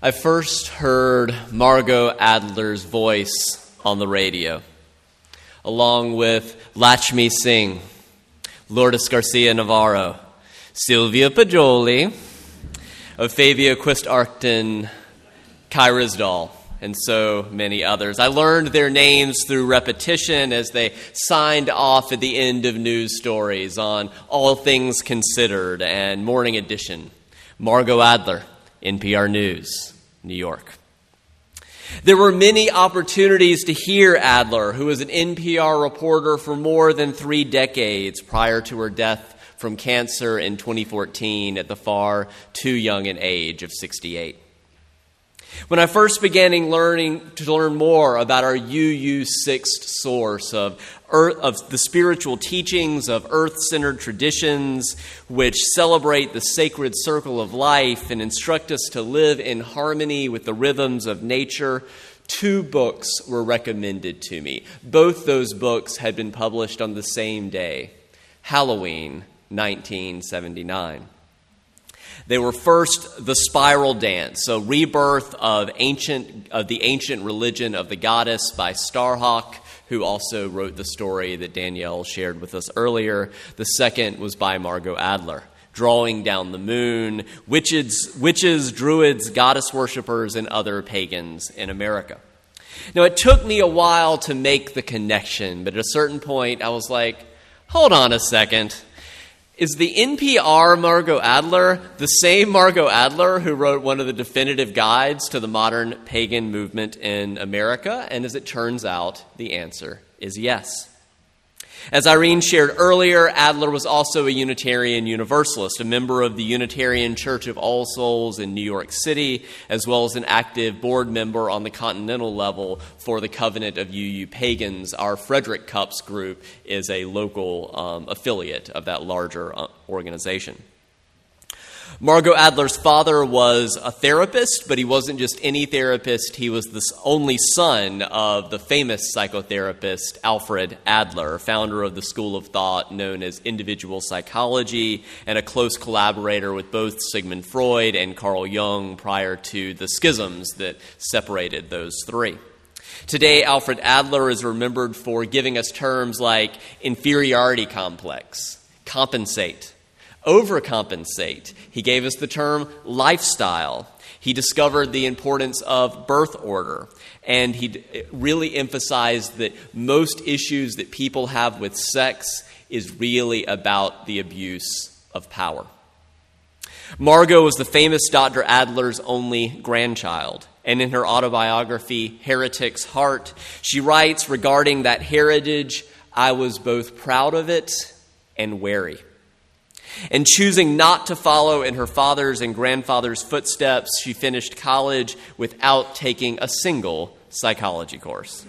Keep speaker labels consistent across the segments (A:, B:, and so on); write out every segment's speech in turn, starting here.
A: I first heard Margot Adler's voice on the radio, along with Lakshmi Singh, Lourdes Garcia Navarro, Sylvia Poggioli, Fabia Quist-Arcton, Kai Ryssdal, and so many others. I learned their names through repetition as they signed off at the end of news stories on All Things Considered and Morning Edition. Margot Adler, NPR News, New York. There were many opportunities to hear Adler, who was an NPR reporter for more than 3 decades prior to her death from cancer in 2014 at the far too young an age of 68. When I first began to learn more about our UU sixth source of the spiritual teachings of earth-centered traditions, which celebrate the sacred circle of life and instruct us to live in harmony with the rhythms of nature, 2 books were recommended to me. Both those books had been published on the same day, Halloween, 1979. They were first The Spiral Dance, a rebirth of the ancient religion of the goddess by Starhawk, who also wrote the story that Danielle shared with us earlier. The second was by Margot Adler, Drawing Down the Moon, witches, druids, goddess worshippers, and other pagans in America. Now, it took me a while to make the connection, but at a certain point, I was like, hold on a second. Is the NPR Margot Adler the same Margot Adler who wrote one of the definitive guides to the modern pagan movement in America? And as it turns out, the answer is yes. As Irene shared earlier, Adler was also a Unitarian Universalist, a member of the Unitarian Church of All Souls in New York City, as well as an active board member on the continental level for the Covenant of UU Pagans. Our Frederick Cups group is a local affiliate of that larger organization. Margot Adler's father was a therapist, but he wasn't just any therapist. He was the only son of the famous psychotherapist Alfred Adler, founder of the school of thought known as individual psychology, and a close collaborator with both Sigmund Freud and Carl Jung prior to the schisms that separated those 3. Today, Alfred Adler is remembered for giving us terms like inferiority complex, compensate, overcompensate. He gave us the term lifestyle. He discovered the importance of birth order. And he really emphasized that most issues that people have with sex is really about the abuse of power. Margot was the famous Dr. Adler's only grandchild. And in her autobiography, Heretic's Heart, she writes regarding that heritage, I was both proud of it and wary. And choosing not to follow in her father's and grandfather's footsteps, she finished college without taking a single psychology course.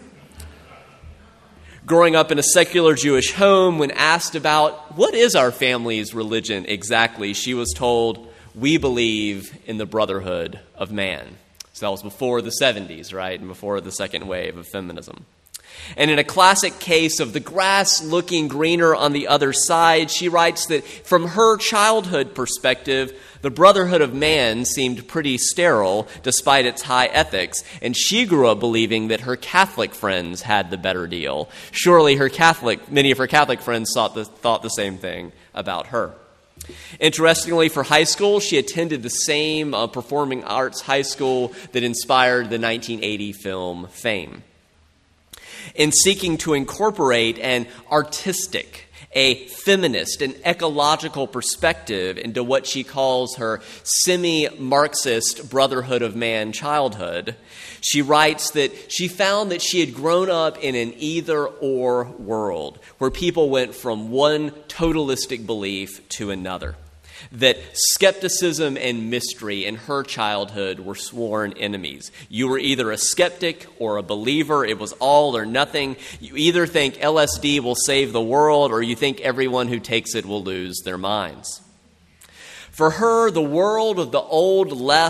A: Growing up in a secular Jewish home, when asked about what is our family's religion exactly, she was told, we believe in the brotherhood of man. So that was before the 70s, right, and before the second wave of feminism. And in a classic case of the grass looking greener on the other side, she writes that from her childhood perspective, the brotherhood of man seemed pretty sterile despite its high ethics, and she grew up believing that her Catholic friends had the better deal. Surely many of her Catholic friends thought the same thing about her. Interestingly, for high school, she attended the same performing arts high school that inspired the 1980 film Fame. In seeking to incorporate an artistic, a feminist, an ecological perspective into what she calls her semi-Marxist brotherhood of man childhood, she writes that she found that she had grown up in an either-or world where people went from one totalistic belief to another. That skepticism and mystery in her childhood were sworn enemies. You were either a skeptic or a believer. It was all or nothing. You either think LSD will save the world or you think everyone who takes it will lose their minds. For her, the world of the old left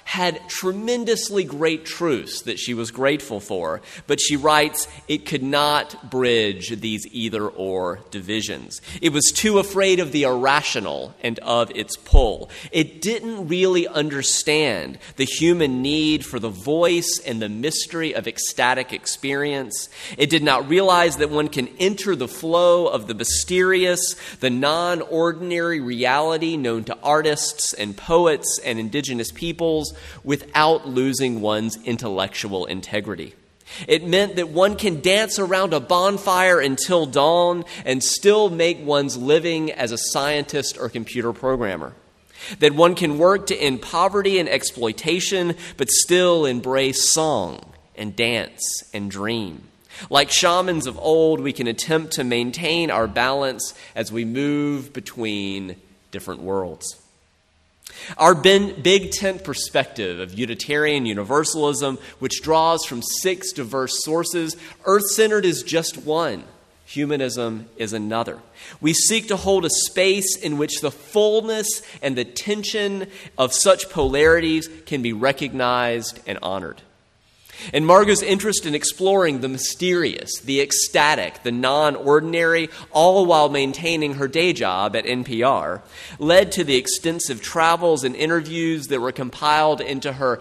A: had tremendously great truths that she was grateful for, but she writes, it could not bridge these either-or divisions. It was too afraid of the irrational and of its pull. It didn't really understand the human need for the voice and the mystery of ecstatic experience. It did not realize that one can enter the flow of the mysterious, the non-ordinary reality known to artists and poets and indigenous peoples without losing one's intellectual integrity. It meant that one can dance around a bonfire until dawn and still make one's living as a scientist or computer programmer. That one can work to end poverty and exploitation, but still embrace song and dance and dream. Like shamans of old, we can attempt to maintain our balance as we move between different worlds. Our big tent perspective of Unitarian Universalism, which draws from 6 diverse sources, earth-centered is just one. Humanism is another. We seek to hold a space in which the fullness and the tension of such polarities can be recognized and honored. And Margot's interest in exploring the mysterious, the ecstatic, the non-ordinary, all while maintaining her day job at NPR, led to the extensive travels and interviews that were compiled into her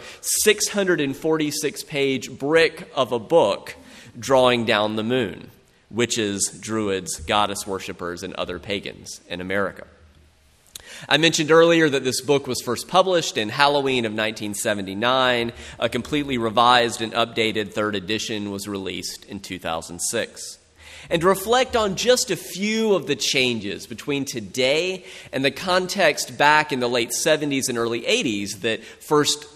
A: 646-page brick of a book, Drawing Down the Moon, Witches, Druids, Goddess Worshippers, and Other Pagans in America. I mentioned earlier that this book was first published in Halloween of 1979. A completely revised and updated 3rd edition was released in 2006. And to reflect on just a few of the changes between today and the context back in the late 70s and early 80s that first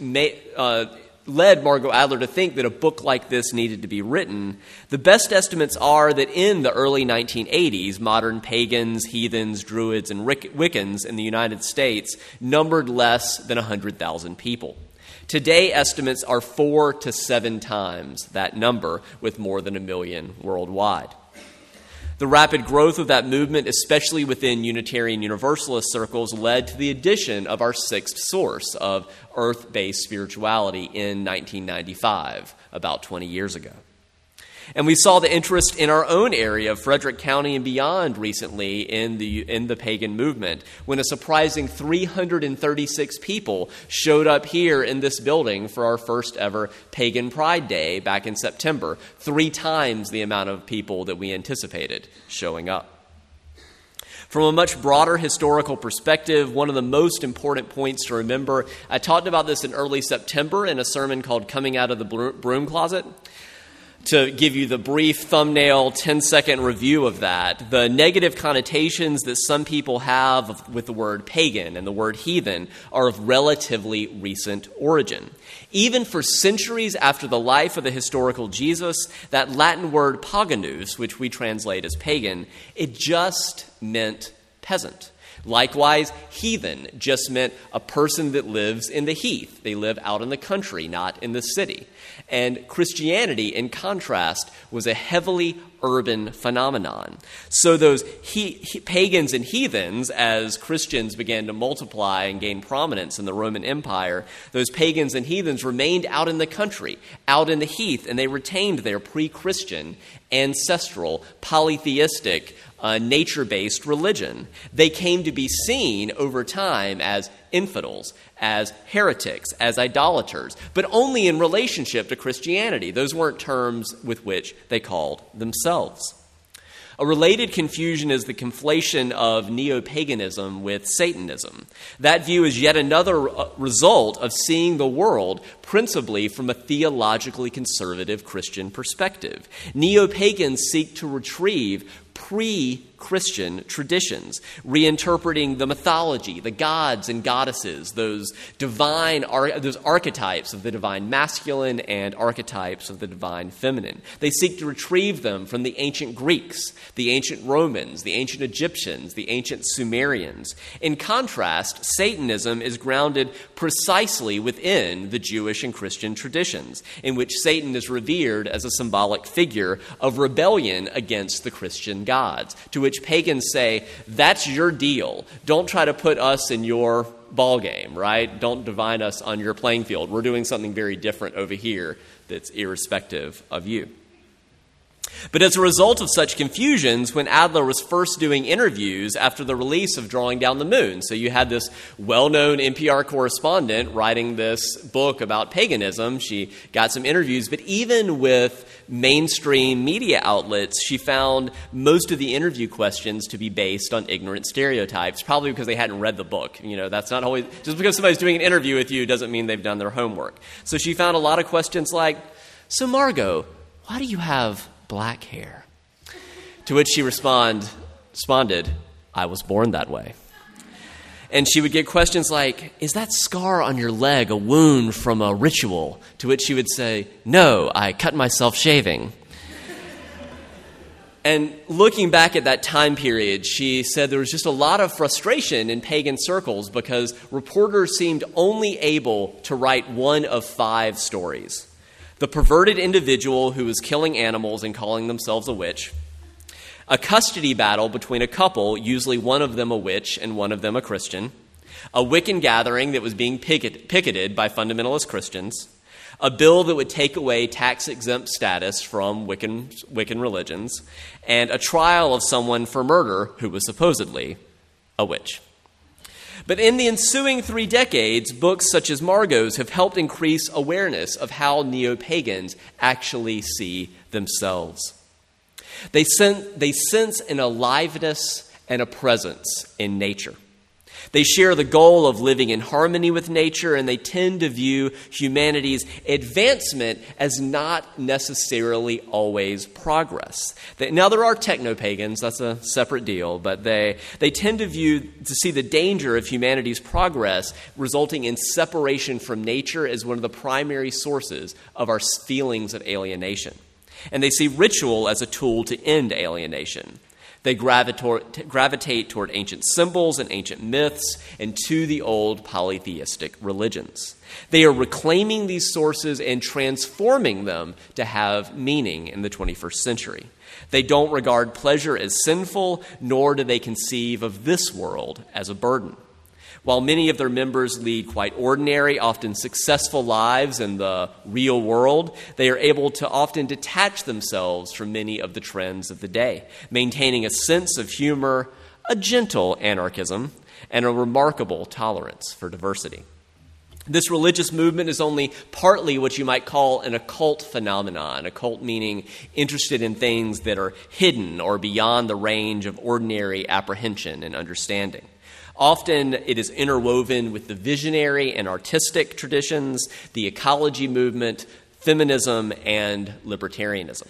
A: led Margot Adler to think that a book like this needed to be written, the best estimates are that in the early 1980s, modern pagans, heathens, druids, and Wiccans in the United States numbered less than 100,000 people. Today, estimates are 4 to 7 times that number, with more than 1 million worldwide. The rapid growth of that movement, especially within Unitarian Universalist circles, led to the addition of our 6th source of earth-based spirituality in 1995, about 20 years ago. And we saw the interest in our own area of Frederick County and beyond recently in the pagan movement, when a surprising 336 people showed up here in this building for our first ever Pagan Pride Day back in September, 3 times the amount of people that we anticipated showing up. From a much broader historical perspective, one of the most important points to remember, I talked about this in early September in a sermon called Coming Out of the Broom Closet. To give you the brief thumbnail 10-second review of that, the negative connotations that some people have with the word pagan and the word heathen are of relatively recent origin. Even for centuries after the life of the historical Jesus, that Latin word paganus, which we translate as pagan, it just meant peasant. Likewise, heathen just meant a person that lives in the heath. They live out in the country, not in the city. And Christianity, in contrast, was a heavily urban phenomenon. So those pagans and heathens, as Christians began to multiply and gain prominence in the Roman Empire, those pagans and heathens remained out in the country, out in the heath, and they retained their pre-Christian, ancestral, polytheistic, nature-based religion. They came to be seen over time as infidels, as heretics, as idolaters, but only in relationship to Christianity. Those weren't terms with which they called themselves. A related confusion is the conflation of neo-paganism with Satanism. That view is yet another result of seeing the world principally from a theologically conservative Christian perspective. Neo-pagans seek to retrieve pre-Christian traditions, reinterpreting the mythology, the gods and goddesses, those archetypes of the divine masculine and archetypes of the divine feminine. They seek to retrieve them from the ancient Greeks, the ancient Romans, the ancient Egyptians, the ancient Sumerians. In contrast, Satanism is grounded precisely within the Jewish and Christian traditions, in which Satan is revered as a symbolic figure of rebellion against the Christian gods, to which pagans say, that's your deal. Don't try to put us in your ball game, right? Don't divide us on your playing field. We're doing something very different over here that's irrespective of you. But as a result of such confusions, when Adler was first doing interviews after the release of Drawing Down the Moon, so you had this well-known NPR correspondent writing this book about paganism. She got some interviews, but even with mainstream media outlets, she found most of the interview questions to be based on ignorant stereotypes, probably because they hadn't read the book. You know, that's not always, just because somebody's doing an interview with you doesn't mean they've done their homework. So she found a lot of questions like, so Margot, why do you have black hair? To which she responded, I was born that way. And she would get questions like, is that scar on your leg a wound from a ritual? To which she would say, no, I cut myself shaving. And looking back at that time period, she said there was just a lot of frustration in pagan circles because reporters seemed only able to write one of 5 stories. The perverted individual who was killing animals and calling themselves a witch, a custody battle between a couple, usually one of them a witch and one of them a Christian, a Wiccan gathering that was being picketed by fundamentalist Christians, a bill that would take away tax-exempt status from Wiccan religions, and a trial of someone for murder who was supposedly a witch. But in the ensuing 3 decades, books such as Margot's have helped increase awareness of how neo-pagans actually see themselves. They sense an aliveness and a presence in nature. They share the goal of living in harmony with nature, and they tend to view humanity's advancement as not necessarily always progress. Now, there are techno-pagans, that's a separate deal, but they tend to see the danger of humanity's progress resulting in separation from nature as one of the primary sources of our feelings of alienation. And they see ritual as a tool to end alienation. They gravitate toward ancient symbols and ancient myths and to the old polytheistic religions. They are reclaiming these sources and transforming them to have meaning in the 21st century. They don't regard pleasure as sinful, nor do they conceive of this world as a burden. While many of their members lead quite ordinary, often successful lives in the real world, they are able to often detach themselves from many of the trends of the day, maintaining a sense of humor, a gentle anarchism, and a remarkable tolerance for diversity. This religious movement is only partly what you might call an occult phenomenon, occult meaning interested in things that are hidden or beyond the range of ordinary apprehension and understanding. Often it is interwoven with the visionary and artistic traditions, the ecology movement, feminism, and libertarianism.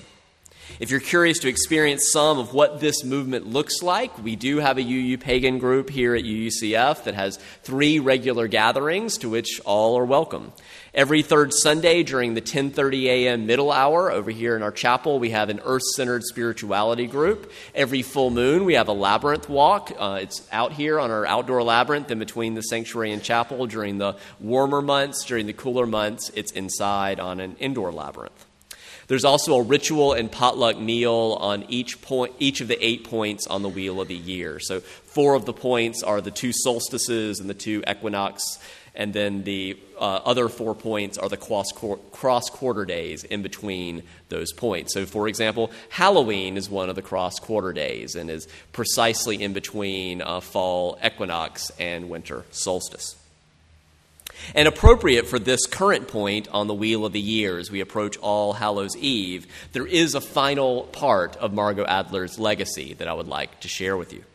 A: If you're curious to experience some of what this movement looks like, we do have a UU Pagan group here at UUCF that has 3 regular gatherings to which all are welcome. Every 3rd Sunday during the 10:30 a.m. middle hour over here in our chapel, we have an earth-centered spirituality group. Every full moon, we have a labyrinth walk. It's out here on our outdoor labyrinth in between the sanctuary and chapel during the warmer months. During the cooler months, it's inside on an indoor labyrinth. There's also a ritual and potluck meal on each of the 8 points on the wheel of the year. So 4 of the points are the 2 solstices and the 2 equinox, and then the other 4 points are the cross-quarter days in between those points. So, for example, Halloween is one of the cross-quarter days and is precisely in between fall equinox and winter solstice. And appropriate for this current point on the wheel of the year as we approach All Hallows Eve, there is a final part of Margot Adler's legacy that I would like to share with you.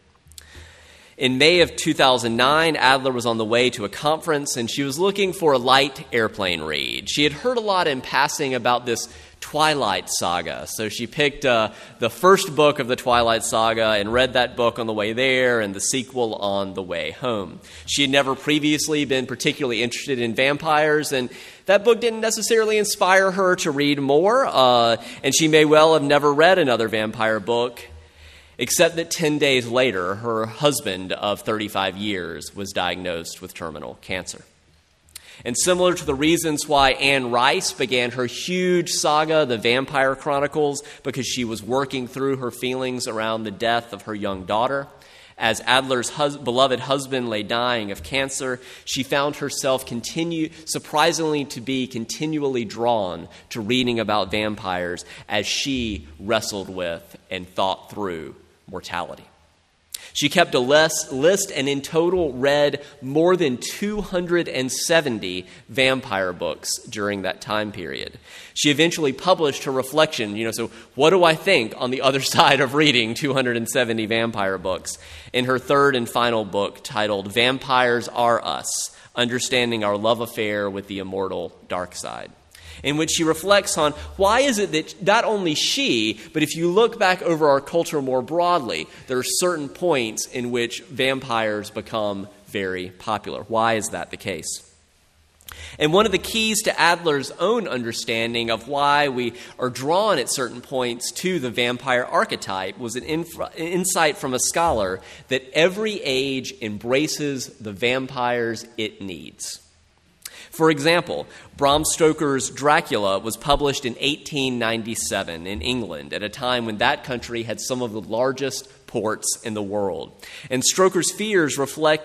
A: In May of 2009, Adler was on the way to a conference, and she was looking for a light airplane read. She had heard a lot in passing about this Twilight Saga, so she picked the first book of the Twilight Saga and read that book on the way there and the sequel on the way home. She had never previously been particularly interested in vampires, and that book didn't necessarily inspire her to read more, and she may well have never read another vampire book, except that 10 days later, her husband of 35 years was diagnosed with terminal cancer. And similar to the reasons why Anne Rice began her huge saga, The Vampire Chronicles, because she was working through her feelings around the death of her young daughter, As Adler's beloved husband lay dying of cancer, she found herself surprisingly to be continually drawn to reading about vampires as she wrestled with and thought through mortality. She kept a list and in total read more than 270 vampire books during that time period. She eventually published her reflection, so what do I think on the other side of reading 270 vampire books, in her third and final book titled Vampires Are Us, Understanding Our Love Affair with the Immortal Dark Side, in which she reflects on why is it that not only she, but if you look back over our culture more broadly, there are certain points in which vampires become very popular. Why is that the case? And one of the keys to Adler's own understanding of why we are drawn at certain points to the vampire archetype was an insight from a scholar that every age embraces the vampires it needs. For example, Bram Stoker's Dracula was published in 1897 in England at a time when that country had some of the largest ports in the world. And Stoker's fears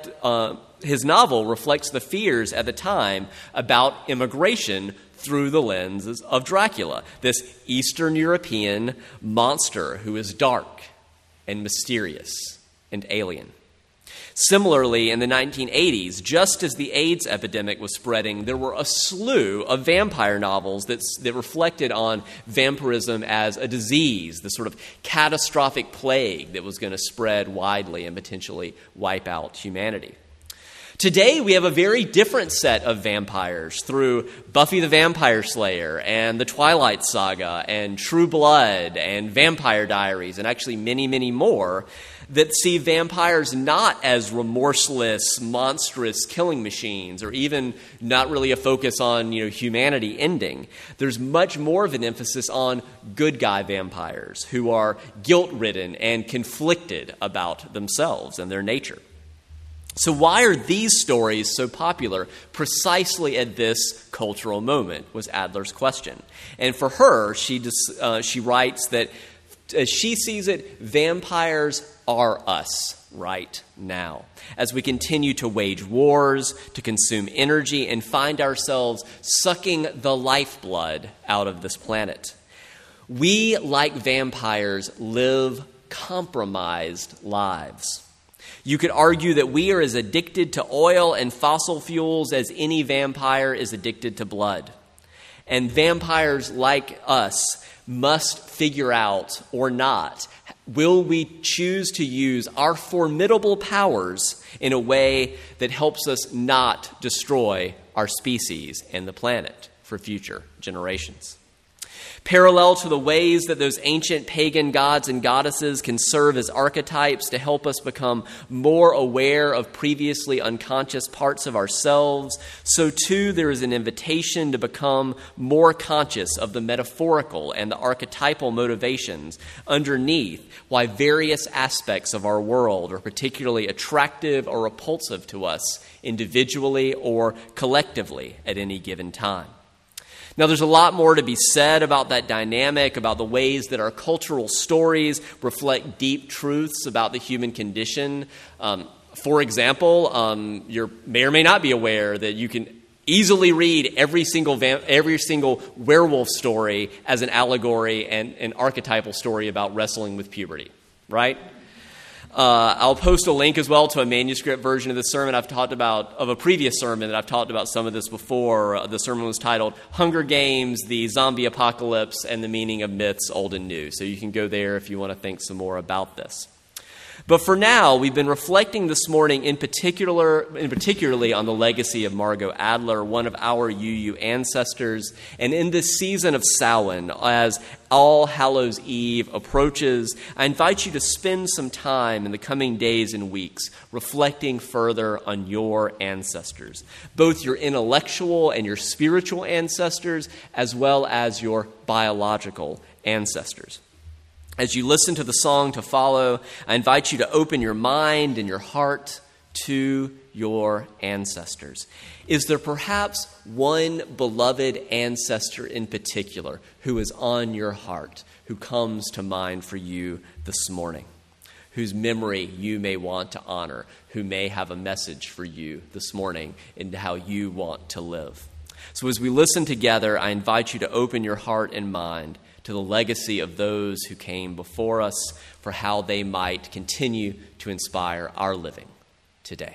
A: his novel reflects the fears at the time about immigration through the lenses of Dracula, this Eastern European monster who is dark and mysterious and alien. Similarly, in the 1980s, just as the AIDS epidemic was spreading, there were a slew of vampire novels that reflected on vampirism as a disease, the sort of catastrophic plague that was going to spread widely and potentially wipe out humanity. Today, we have a very different set of vampires through Buffy the Vampire Slayer and the Twilight Saga and True Blood and Vampire Diaries and actually many, many more that see vampires not as remorseless, monstrous killing machines or even not really a focus on, humanity ending. There's much more of an emphasis on good guy vampires who are guilt-ridden and conflicted about themselves and their nature. So why are these stories so popular precisely at this cultural moment was Adler's question. And for her, she writes that as she sees it, vampires are us right now. As we continue to wage wars, to consume energy, and find ourselves sucking the lifeblood out of this planet. We, like vampires, live compromised lives. You could argue that we are as addicted to oil and fossil fuels as any vampire is addicted to blood. And vampires like us must figure out or not, will we choose to use our formidable powers in a way that helps us not destroy our species and the planet for future generations? Parallel to the ways that those ancient pagan gods and goddesses can serve as archetypes to help us become more aware of previously unconscious parts of ourselves, so too there is an invitation to become more conscious of the metaphorical and the archetypal motivations underneath why various aspects of our world are particularly attractive or repulsive to us individually or collectively at any given time. Now, there's a lot more to be said about that dynamic, about the ways that our cultural stories reflect deep truths about the human condition. For example, you may or may not be aware that you can easily read every single werewolf story as an allegory and an archetypal story about wrestling with puberty, right? I'll post a link as well to a manuscript version of the sermon of a previous sermon that I've talked about some of this before. The sermon was titled Hunger Games, the Zombie Apocalypse, and the Meaning of Myths, Old and New. So you can go there if you want to think some more about this. But for now, we've been reflecting this morning particularly on the legacy of Margot Adler, one of our UU ancestors. And in this season of Samhain, as All Hallows Eve approaches, I invite you to spend some time in the coming days and weeks reflecting further on your ancestors, both your intellectual and your spiritual ancestors, as well as your biological ancestors. As you listen to the song to follow, I invite you to open your mind and your heart to your ancestors. Is there perhaps one beloved ancestor in particular who is on your heart, who comes to mind for you this morning? whose memory you may want to honor, who may have a message for you this morning into how you want to live. So as we listen together, I invite you to open your heart and mind to the legacy of those who came before us for how they might continue to inspire our living today.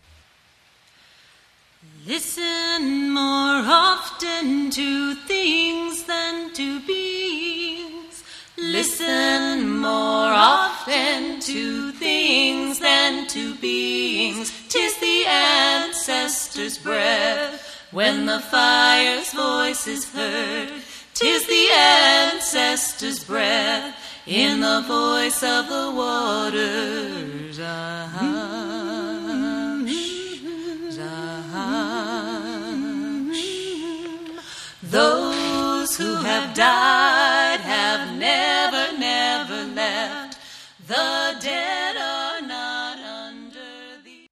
B: Listen more often to things than to beings. Listen more often to things than to beings. 'Tis the ancestors' breath when the fire's voice is heard. 'Tis the ancestors' breath in the voice of the waters. Those who have died have never, never left. The dead are not under the...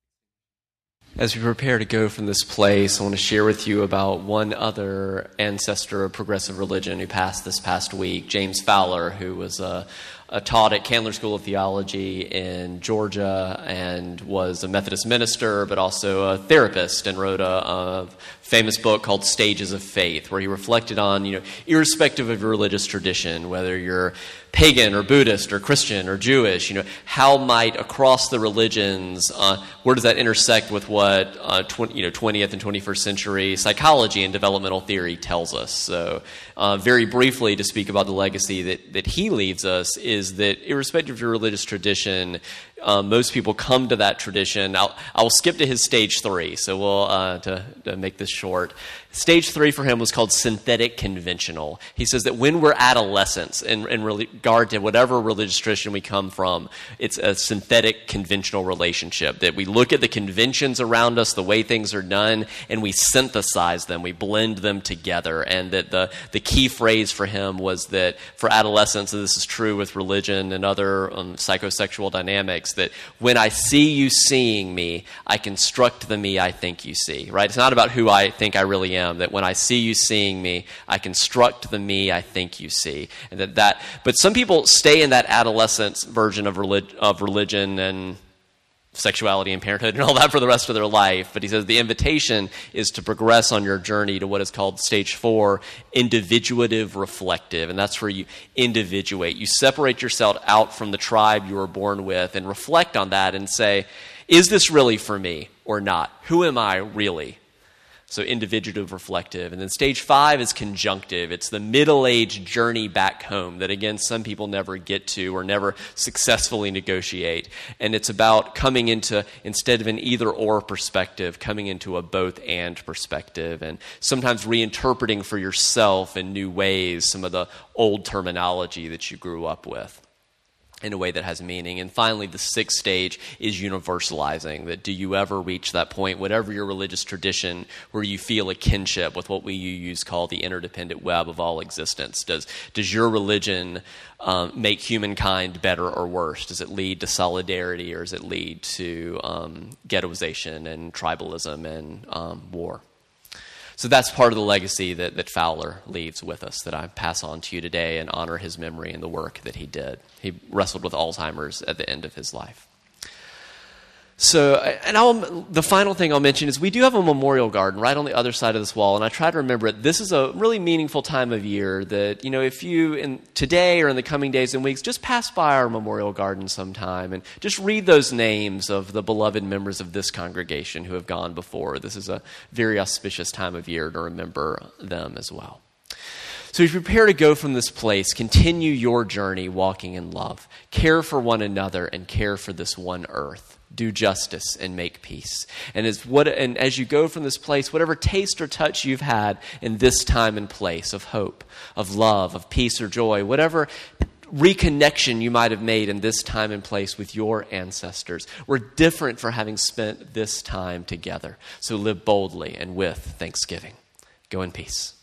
A: As we prepare to go from this place, I want to share with you about one other ancestor of progressive religion who passed this past week, James Fowler, who was taught at Candler School of Theology in Georgia and was a Methodist minister, but also a therapist, and wrote a famous book called Stages of Faith, where he reflected on, irrespective of your religious tradition, whether you're pagan or Buddhist or Christian or Jewish, how might across the religions, where does that intersect with what 20th and 21st century psychology and developmental theory tells us? So very briefly, to speak about the legacy that he leaves us, is that irrespective of your religious tradition, most people come to that tradition. I'll skip to his stage 3, so we'll to make this short. Stage 3 for him was called synthetic conventional. He says that when we're adolescents, in regard to whatever religious tradition we come from, it's a synthetic conventional relationship, that we look at the conventions around us, the way things are done, and we synthesize them, we blend them together. And that the key phrase for him was that for adolescents, and this is true with religion and other psychosexual dynamics, that when I see you seeing me, I construct the me I think you see, right? It's not about who I think I really am, that when I see you seeing me, I construct the me I think you see. And but some people stay in that adolescence version of religion and sexuality and parenthood and all that for the rest of their life. But he says the invitation is to progress on your journey to what is called stage 4, individuative reflective. And that's where you individuate. You separate yourself out from the tribe you were born with and reflect on that and say, is this really for me or not? Who am I really? So individuative reflective. And then stage 5 is conjunctive. It's the middle-age journey back home that, again, some people never get to or never successfully negotiate. And it's about coming into, instead of an either-or perspective, coming into a both-and perspective, and sometimes reinterpreting for yourself in new ways some of the old terminology that you grew up with in a way that has meaning. And finally, the 6th stage is universalizing. That do you ever reach that point, whatever your religious tradition, where you feel a kinship with what we use call the interdependent web of all existence? Does your religion make humankind better or worse? Does it lead to solidarity, or does it lead to ghettoization and tribalism and war? So that's part of the legacy that Fowler leaves with us, that I pass on to you today and honor his memory and the work that he did. He wrestled with Alzheimer's at the end of his life. So, and the final thing I'll mention is we do have a memorial garden right on the other side of this wall, and I try to remember it. This is a really meaningful time of year that, if you, today or in the coming days and weeks, just pass by our memorial garden sometime and just read those names of the beloved members of this congregation who have gone before. This is a very auspicious time of year to remember them as well. So as you prepare to go from this place, continue your journey walking in love. Care for one another and care for this one earth. Do justice and make peace. And as you go from this place, whatever taste or touch you've had in this time and place of hope, of love, of peace or joy, whatever reconnection you might have made in this time and place with your ancestors, we're different for having spent this time together. So live boldly and with thanksgiving. Go in peace.